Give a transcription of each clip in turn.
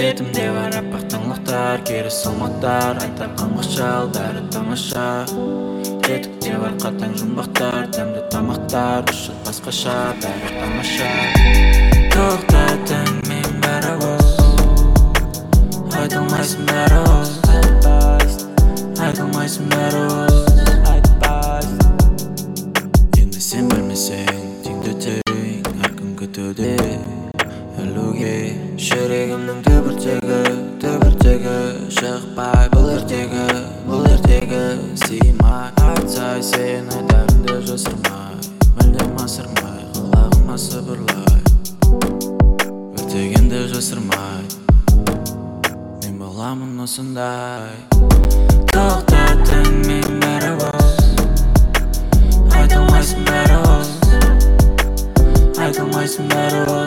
Бетімде бар аппақ таңлықтар, кері салмақтар, айтар қаңғышал, бәрі тамаша. Етікте бар қатаң жұмбақтар, дәмді тамақтар, ұшыт басқаша, бәрі тамаша. Тоқтатың мен бәрі бос, айтылмайсың бәрі бос, айтылмайсың бәрі бос, енді сен білмесең теңді тең, әркім күтуде ілуге. Жүрегімнің түбіртегі шықпай бұл ертегі сыймай. Айтсай сен айтарыңды жасырмай, мүлдем асырмай, құлағыма сыбырлай, өртегенді жасырмай, мен боламын осындай. Тоқтатың мен бәрі бос, айтылмайсың бәрі бос, айтылмайсың бәрі бос,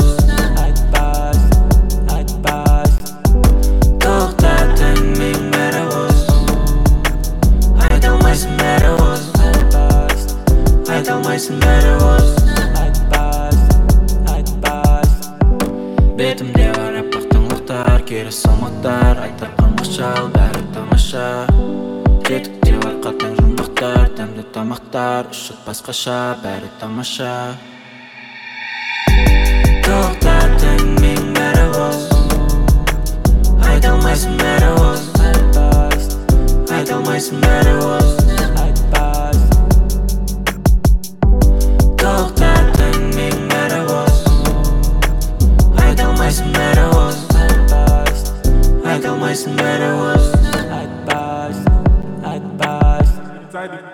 айтылмайсың бәрі бос, бетімде бар аппақ таңлықтар, кері салмақтар, айтар қаңғышал, бәрі тамаша. Етікте бар қатаң жұмбақтар, дәмді тамақтар, ұшыт басқаша, бәрі тамаша. Тоқтатың мен бәрі бос, айтылмайсың бәрі бос, айтылмайсың бәрі бос, айтылмайсың бәрі бос, айтылмайсың бәрі бос.